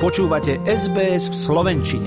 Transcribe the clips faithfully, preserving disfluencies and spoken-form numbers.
Počúvate es bé es v slovenčine.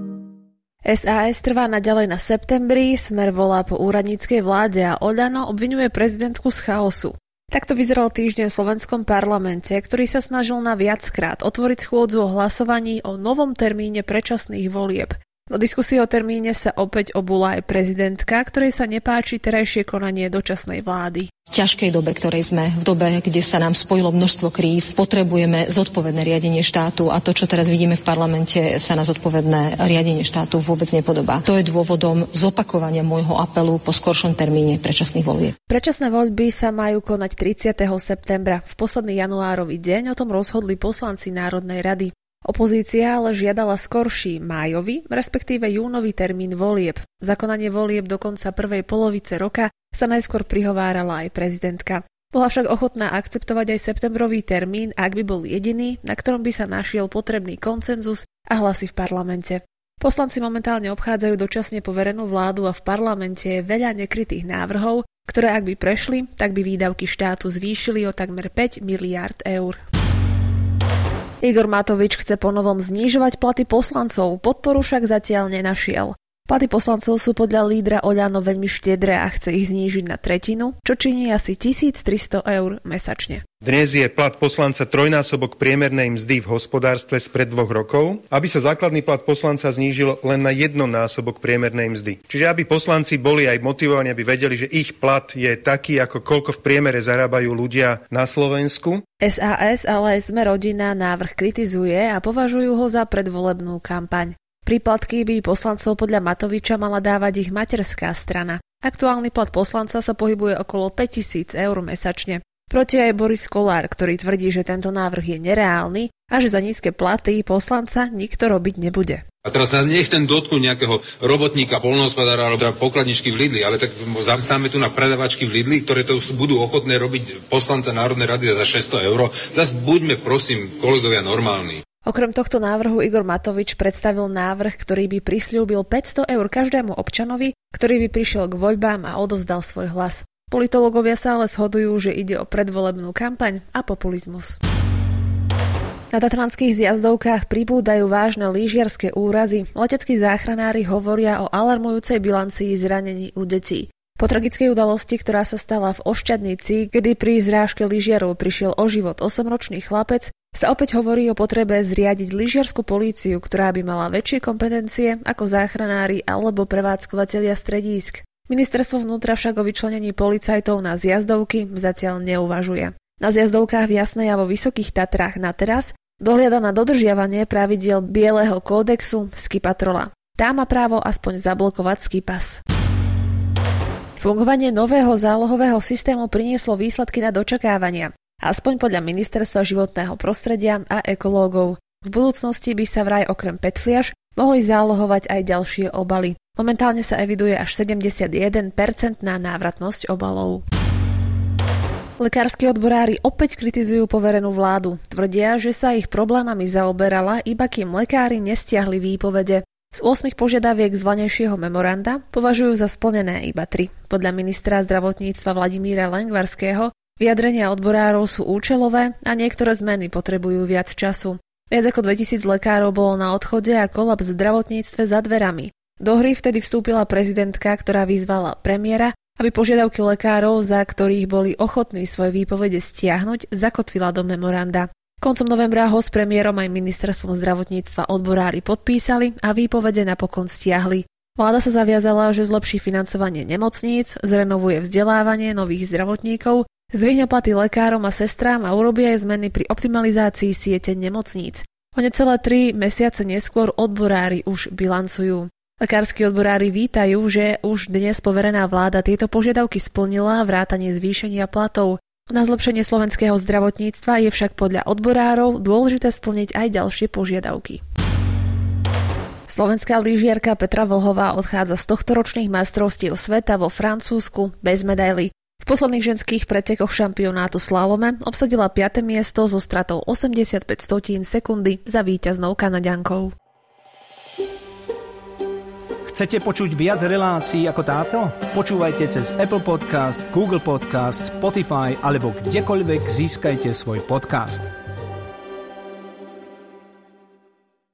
es a es trvá naďalej na septembri, Smer volá po úradníckej vláde a Oľano obviňuje prezidentku z chaosu. Takto vyzeral týždeň v slovenskom parlamente, ktorý sa snažil na viackrát otvoriť schôdzu o hlasovaní o novom termíne predčasných volieb. Do diskusie o termíne sa opäť obula aj prezidentka, ktorej sa nepáči terajšie konanie dočasnej vlády. V ťažkej dobe, ktorej sme, v dobe, kde sa nám spojilo množstvo kríz, potrebujeme zodpovedné riadenie štátu a to, čo teraz vidíme v parlamente, sa na zodpovedné riadenie štátu vôbec nepodobá. To je dôvodom zopakovania môjho apelu po skoršom termíne predčasných volieb. Predčasné voľby sa majú konať tridsiateho septembra. V posledný januárový deň o tom rozhodli poslanci Národnej rady. Opozícia ale žiadala skorší májový, respektíve júnový termín volieb. Za konanie volieb do konca prvej polovice roka sa najskôr prihovárala aj prezidentka. Bola však ochotná akceptovať aj septembrový termín, ak by bol jediný, na ktorom by sa našiel potrebný konsenzus a hlasy v parlamente. Poslanci momentálne obchádzajú dočasne poverenú vládu a v parlamente je veľa nekrytých návrhov, ktoré ak by prešli, tak by výdavky štátu zvýšili o takmer päť miliárd eur. Igor Matovič chce ponovom znižovať platy poslancov, podporu však zatiaľ nenašiel. Platy poslancov sú podľa lídra Oľano veľmi štedré a chce ich znížiť na tretinu, čo činí asi tisíctristo eur mesačne. Dnes je plat poslanca trojnásobok priemernej mzdy v hospodárstve spred dvoch rokov, aby sa základný plat poslanca znížil len na jednonásobok priemernej mzdy. Čiže aby poslanci boli aj motivovaní, aby vedeli, že ich plat je taký, ako koľko v priemere zarábajú ľudia na Slovensku. es a es, ale aj Sme rodina návrh kritizuje a považujú ho za predvolebnú kampaň. Príplatky by poslancov podľa Matoviča mala dávať ich materská strana. Aktuálny plat poslanca sa pohybuje okolo päťtisíc eur mesačne. Proti aj Boris Kollár, ktorý tvrdí, že tento návrh je nereálny a že za nízke platy poslanca nikto robiť nebude. A teraz sa nechcem dotknúť nejakého robotníka, poľnohospodára alebo pokladničky v Lidli, ale tak zamestnáme tu na predavačky v Lidli, ktoré to budú ochotné robiť poslanca Národnej rady za šesťsto eur. Zas buďme, prosím, kolegovia, normálni. Okrem tohto návrhu Igor Matovič predstavil návrh, ktorý by prisľúbil päťsto eur každému občanovi, ktorý by prišiel k voľbám a odovzdal svoj hlas. Politológovia sa ale shodujú, že ide o predvolebnú kampaň a populizmus. Na tatranských zjazdovkách pribúdajú vážne lyžiarske úrazy. Leteckí záchranári hovoria o alarmujúcej bilancii zranení u detí. Po tragickej udalosti, ktorá sa stala v Ošťadnici, kedy pri zrážke lyžiarov prišiel o život osemročný chlapec, sa opäť hovorí o potrebe zriadiť lyžiarsku políciu, ktorá by mala väčšie kompetencie ako záchranári alebo prevádzkovatelia stredísk. Ministerstvo vnútra však o vyčlenení policajtov na zjazdovky zatiaľ neuvažuje. Na zjazdovkách v Jasnej a vo Vysokých Tatrách na teraz dohliada na dodržiavanie pravidiel Bieleho kódexu Ski Patrola. Tá má právo aspoň zablokovať ski pas. Fungovanie nového zálohového systému prinieslo výsledky nad očakávania, aspoň podľa Ministerstva životného prostredia a ekológov. V budúcnosti by sa vraj okrem pé é té fliaš mohli zálohovať aj ďalšie obaly. Momentálne sa eviduje až sedemdesiatjeden percent na návratnosť obalov. Lekársky odborári opäť kritizujú poverenú vládu. Tvrdia, že sa ich problémami zaoberala, iba kým lekári nestiahli výpovede. Z ôsmich požiadaviek z vanejšieho memoranda považujú za splnené iba tri. Podľa ministra zdravotníctva Vladimíra Lengvarského vyjadrenia odborárov sú účelové a niektoré zmeny potrebujú viac času. Viac ako dvetisíc lekárov bolo na odchode a kolaps v zdravotníctve za dverami. Do hry vtedy vstúpila prezidentka, ktorá vyzvala premiéra, aby požiadavky lekárov, za ktorých boli ochotní svoje výpovede stiahnuť, zakotvila do memoranda. Koncom novembra ho s premiérom aj ministerstvom zdravotníctva odborári podpísali a výpovede napokon stiahli. Vláda sa zaviazala, že zlepší financovanie nemocníc, zrenovuje vzdelávanie nových zdravotníkov, zdvihne platy lekárom a sestrám a urobí aj zmeny pri optimalizácii siete nemocníc. O necelé tri mesiace neskôr odborári už bilancujú. Lekársky odborári vítajú, že už dnes poverená vláda tieto požiadavky splnila vrátane zvýšenia platov. Na zlepšenie slovenského zdravotníctva je však podľa odborárov dôležité splniť aj ďalšie požiadavky. Slovenská lyžiarka Petra Vlhová odchádza z tohtoročných majstrovstiev sveta vo Francúzsku bez medaily. V posledných ženských pretekoch šampionátu slalome obsadila piate miesto so stratou osemdesiatpäť stotín sekundy za víťaznou Kanaďankou. Chcete počuť viac relácií ako táto? Počúvajte cez Apple Podcast, Google Podcast, Spotify alebo kdekoľvek získajte svoj podcast.